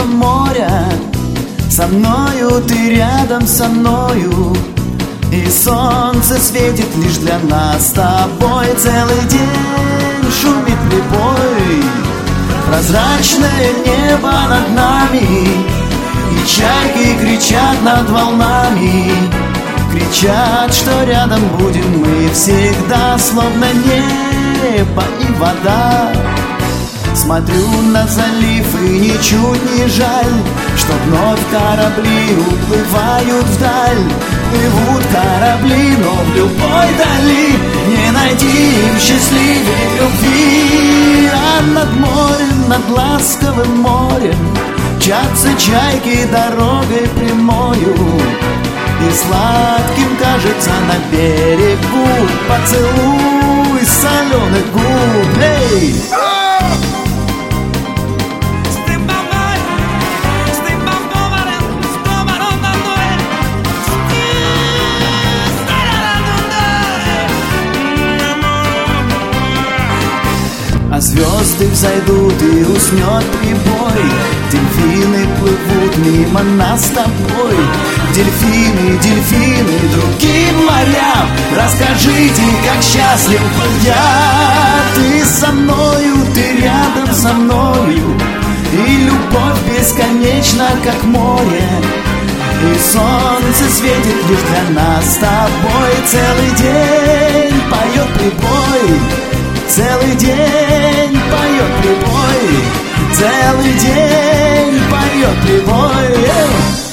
моря. Со мною ты рядом со мною, и солнце светит лишь для нас с тобой. Целый день шумит прибой, прозрачное небо над нами, и чайки кричат над волнами. Кричат, что рядом будем мы всегда, словно небо и вода. Смотрю на залив и ничуть не жаль, что вновь корабли уплывают вдаль. Плывут корабли, но в любой дали не найти им счастливей любви. А над морем, над ласковым морем мчатся чайки дорогой прямою, и сладким кажется на берегу поцелуй соленых губ. Эй! А звезды взойдут и уснет прибой, дельфины плывут мимо нас с тобой. Дельфины, дельфины, другим морям расскажите, как счастлив был я. Ты со мною, ты рядом со мною, и любовь бесконечна, как море. И солнце светит лишь для нас с тобой. Целый день поет прибой, целый день поет прибой, целый день поет прибой.